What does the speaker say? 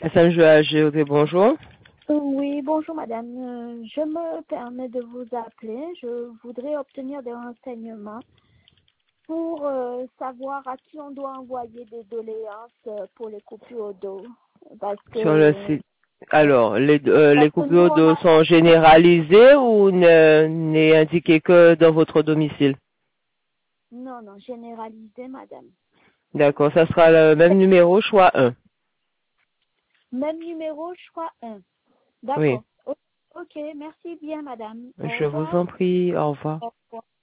SMGAG, bonjour. Oui, bonjour madame. Je me permets de vous appeler. Je voudrais obtenir des renseignements pour savoir à qui on doit envoyer des doléances pour les coupures d'eau. Parce Sur le que, site. Alors, les parce que nous, coupures on d'eau a... sont généralisées ou n'est indiqué que dans votre domicile? Non, non, généralisé madame. D'accord, ça sera le même numéro, choix 1. Même numéro, choix 1. Oui, D'accord. Ok, merci bien madame. Au je vous revoir. en prie, au revoir. Au revoir.